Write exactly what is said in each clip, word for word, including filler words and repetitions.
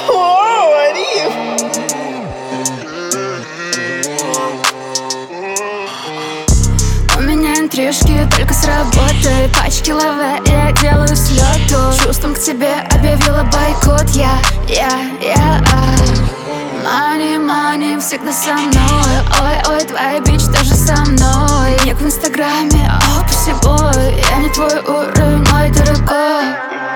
О, Риф! У меня интрижки только с работы. Пачки лаве я делаю с лёту. Чувством к тебе объявила бойкот. Я, я, я Money, money всегда со мной. Ой, ой, твоя бич тоже со мной. Ник в инстаграме, о, пусибой. Я не твой уровень, мой дорогой.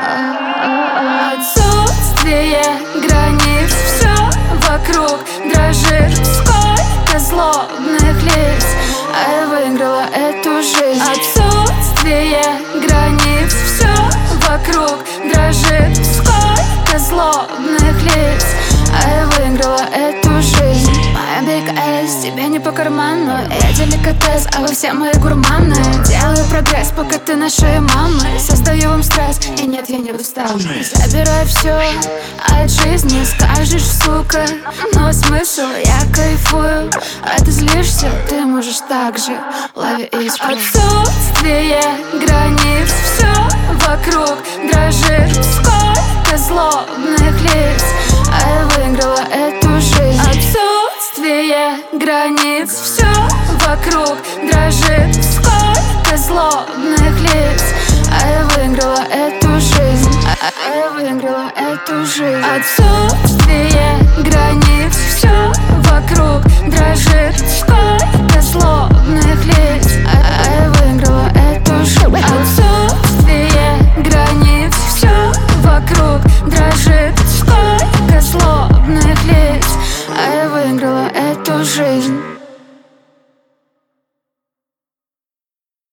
Отсутствие границ, все вокруг дрожит. Сколько злобных лиц, а я выиграла эту жизнь. Отсутствие границ, все вокруг дрожит. Сколько злобных лиц, а я выиграла эту жизнь. Моя Big S тебе не по карману. Я деликатес, а вы все мои гурманы. Делаю прогресс, пока ты на шее мамы. Создаю вам стресс, и нет, я не устал. Забирай все от жизни, скажешь, сука, но смысл, я кайфую. А ты злишься, ты можешь так же. Лови искру. Отсутствие границ, все вокруг дрожит. Сколько злобных лиц, а я выиграла эту жизнь. Отсутствие границ, все вокруг дрожит. Сколько злобных лиц, а я выиграла эту жизнь. А я выиграла эту жизнь. Отсутствие границ, все вокруг дрожит.